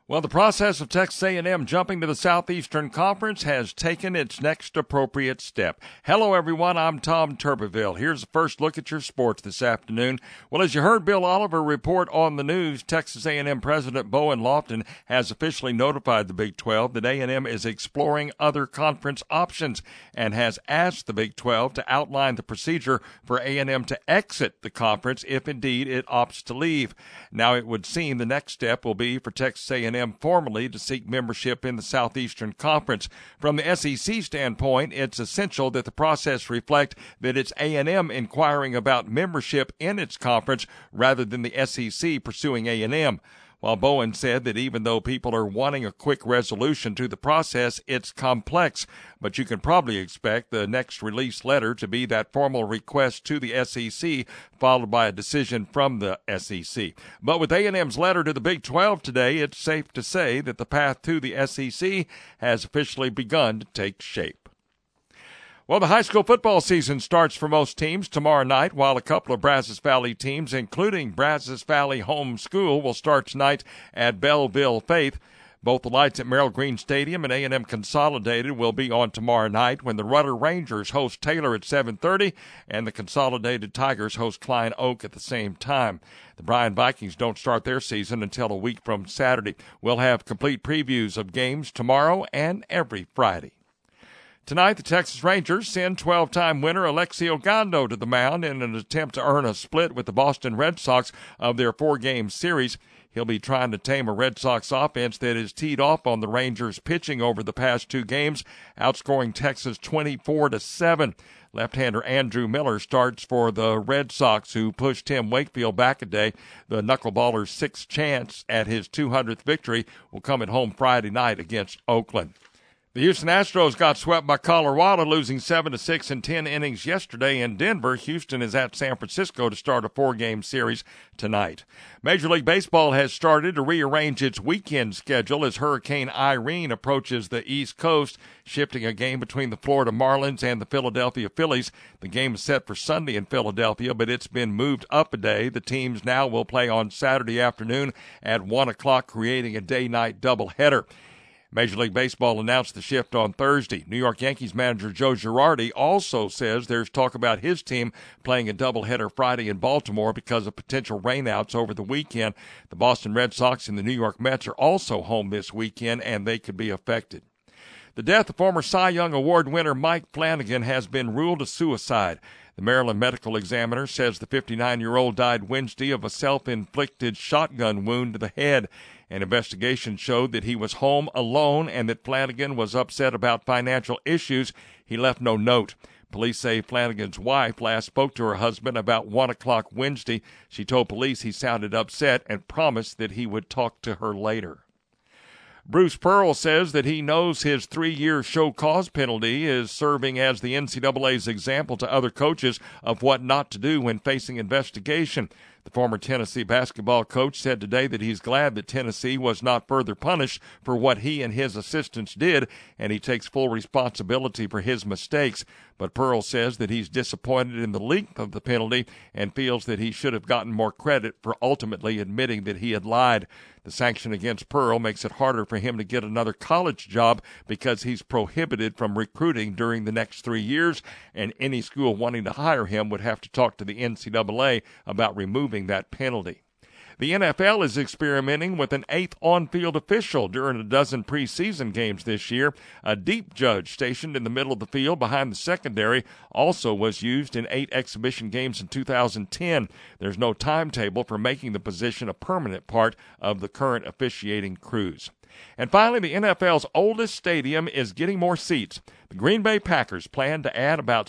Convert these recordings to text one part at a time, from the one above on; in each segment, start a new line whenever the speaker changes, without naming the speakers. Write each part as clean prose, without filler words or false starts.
Well, the process of Texas A&M jumping to the Southeastern Conference has taken its next appropriate step. Hello, everyone. I'm Tom Turbeville. Here's the first look at your sports this afternoon. Well, as you heard Bill Oliver report on the news, Texas A&M President Bowen Lofton has officially notified the Big 12 that A&M is exploring other conference options and has asked the Big 12 to outline the procedure for A&M to exit the conference if indeed it opts to leave. Now, it would seem the next step will be for Texas A&M formally to seek membership in the Southeastern Conference. From the SEC standpoint, it's essential that the process reflect that it's A&M inquiring about membership in its conference rather than the SEC pursuing A&M. While Bowen said that even though people are wanting a quick resolution to the process, it's complex. But you can probably expect the next release letter to be that formal request to the SEC, followed by a decision from the SEC. But with A&M's letter to the Big 12 today, it's safe to say that the path to the SEC has officially begun to take shape. Well, the high school football season starts for most teams tomorrow night, while a couple of Brazos Valley teams, including Brazos Valley Home School, will start tonight at Belleville Faith. Both the lights at Merrill Green Stadium and A&M Consolidated will be on tomorrow night when the Rudder Rangers host Taylor at 7:30 and the Consolidated Tigers host Klein Oak at the same time. The Bryan Vikings don't start their season until a week from Saturday. We'll have complete previews of games tomorrow and every Friday. Tonight, the Texas Rangers send 12-time winner Alexi Ogando to the mound in an attempt to earn a split with the Boston Red Sox of their four-game series. He'll be trying to tame a Red Sox offense that is teed off on the Rangers' pitching over the past two games, outscoring Texas 24-7. Left-hander Andrew Miller starts for the Red Sox, who pushed Tim Wakefield back a day. The knuckleballer's sixth chance at his 200th victory will come at home Friday night against Oakland. The Houston Astros got swept by Colorado, losing 7-6 in 10 innings yesterday in Denver. Houston is at San Francisco to start a four-game series tonight. Major League Baseball has started to rearrange its weekend schedule as Hurricane Irene approaches the East Coast, shifting a game between the Florida Marlins and the Philadelphia Phillies. The game is set for Sunday in Philadelphia, but it's been moved up a day. The teams now will play on Saturday afternoon at 1 o'clock, creating a day-night doubleheader. Major League Baseball announced the shift on Thursday. New York Yankees manager Joe Girardi also says there's talk about his team playing a doubleheader Friday in Baltimore because of potential rainouts over the weekend. The Boston Red Sox and the New York Mets are also home this weekend, and they could be affected. The death of former Cy Young Award winner Mike Flanagan has been ruled a suicide. The Maryland Medical Examiner says the 59-year-old died Wednesday of a self-inflicted shotgun wound to the head. An investigation showed that he was home alone and that Flanagan was upset about financial issues. He left no note. Police say Flanagan's wife last spoke to her husband about 1 o'clock Wednesday. She told police he sounded upset and promised that he would talk to her later. Bruce Pearl says that he knows his 3-year show cause penalty is serving as the NCAA's example to other coaches of what not to do when facing investigation. The former Tennessee basketball coach said today that he's glad that Tennessee was not further punished for what he and his assistants did, and he takes full responsibility for his mistakes. But Pearl says that he's disappointed in the length of the penalty and feels that he should have gotten more credit for ultimately admitting that he had lied. The sanction against Pearl makes it harder for him to get another college job because he's prohibited from recruiting during the next 3 years, and any school wanting to hire him would have to talk to the NCAA about removing that penalty. The NFL is experimenting with an 8th on-field official during a dozen preseason games this year. A deep judge stationed in the middle of the field behind the secondary also was used in 8 exhibition games in 2010. There's no timetable for making the position a permanent part of the current officiating crews. And finally, the NFL's oldest stadium is getting more seats. The Green Bay Packers plan to add about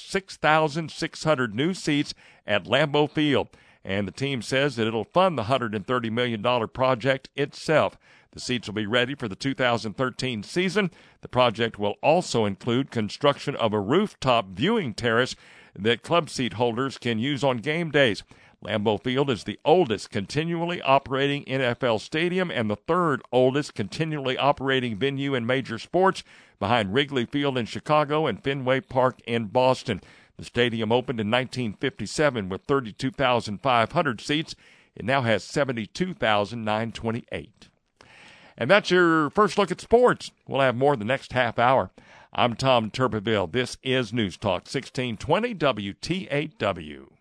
6,600 new seats at Lambeau Field, and the team says that it'll fund the $130 million project itself. The seats will be ready for the 2013 season. The project will also include construction of a rooftop viewing terrace that club seat holders can use on game days. Lambeau Field is the oldest continually operating NFL stadium and the third oldest continually operating venue in major sports, behind Wrigley Field in Chicago and Fenway Park in Boston. The stadium opened in 1957 with 32,500 seats. It now has 72,928. And that's your first look at sports. We'll have more the next half hour. I'm Tom Tuberville. This is News Talk 1620 WTAW.